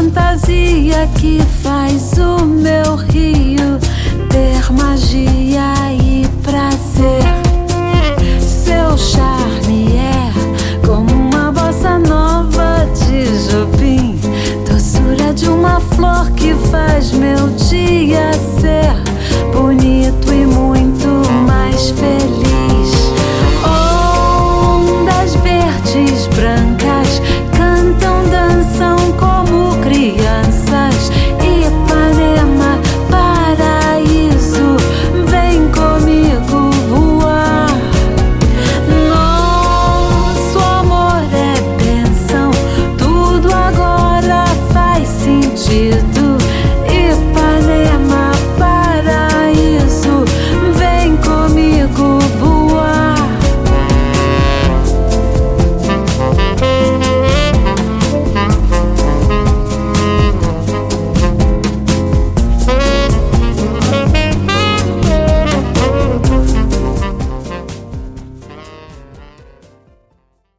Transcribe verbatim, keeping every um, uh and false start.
fantasia que faz o meu rio ter magia e prazer. Seu charme é como uma bossa nova de Jobim, doçura de uma flor que faz meu dia ser bonito e muito mais feliz. Ondas verdes, brancas, cantam, dançam como crianças. Ipanema, paraíso, vem comigo voar. Nosso amor é bênção, tudo agora faz sentido.